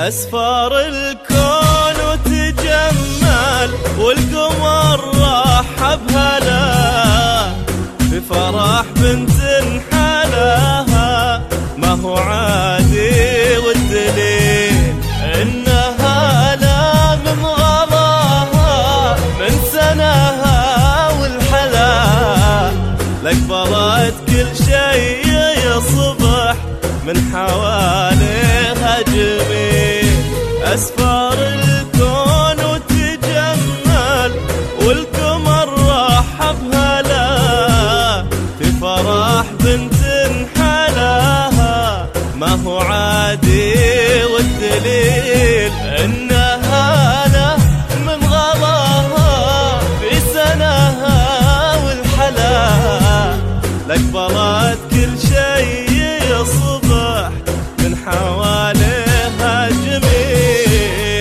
أسفار الكون وتجمل والقمر رحب هلا بفرح بنت حلاها، ما هو عادي والدليل إنها لا من غلاها من سناها والحلا لقبلت كل شيء يصبح من حواليها جميل. أسفار الكون وتجمل والقمر رحب هلا في فرح بنت حلاها، ما هو عادي والدليل إنها لا من غلاها في سناها والحلا لقبلت كل شيء يصبح من حواليها جميل.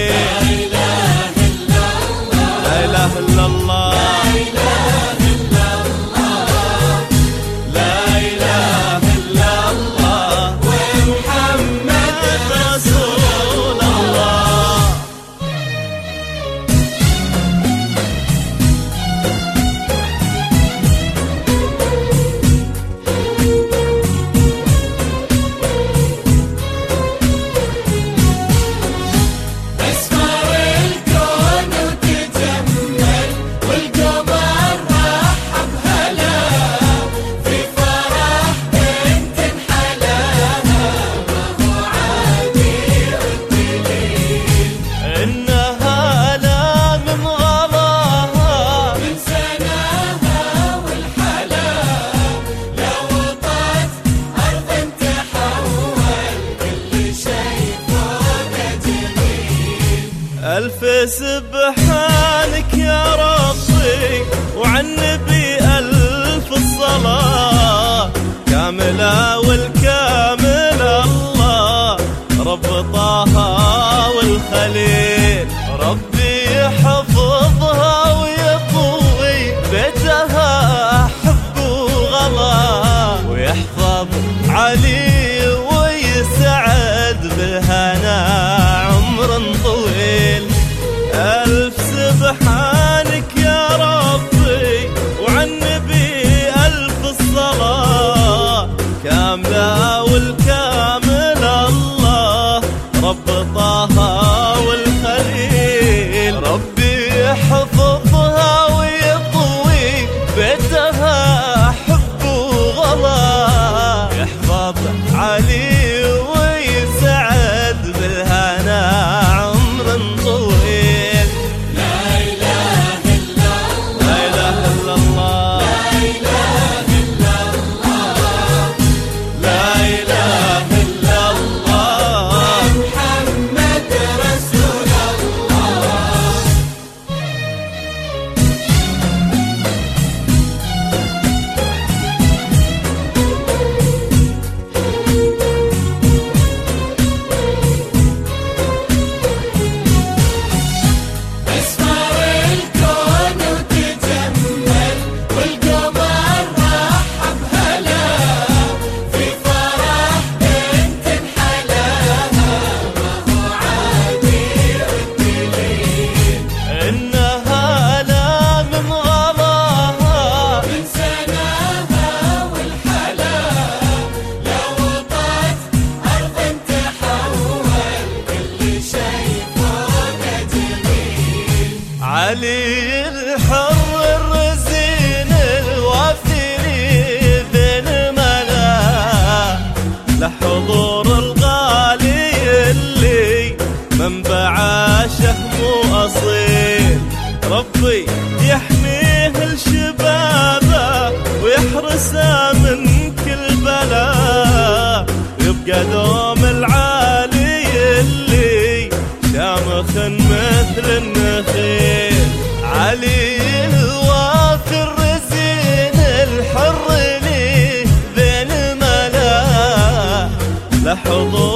لا إله إلا الله، لا إله إلا الله، ومحمد رسول الله. ألف سبحانك يا ربي وعن النبي ألف الصلاة، كاملة والكامل الله رب طه والخليل. ربي يحفظها ويقوي بيتها حب وغلا، ويحفظ علي ويسعد بالهنا عمر طويل. ألف سبحانك يا ربي وعن النبي ألف الصلاة، كاملة والكامل الله رب طه والخليل. ربي يحفظها ويقوي بيتها حب وغلا، يحفظ علي ويسعد بالهنا عمر طويل. علي الحر الرزين الوافي بين ملا، لحضور الغالي اللي منبع شهم أصيل. ربي يحميه الشبابه ويحرسه من كل بلا، يبقى دوم العالي اللي شامخ مثل النخيل. علي الوافي الرزين الحر لي بين ملا، لحضور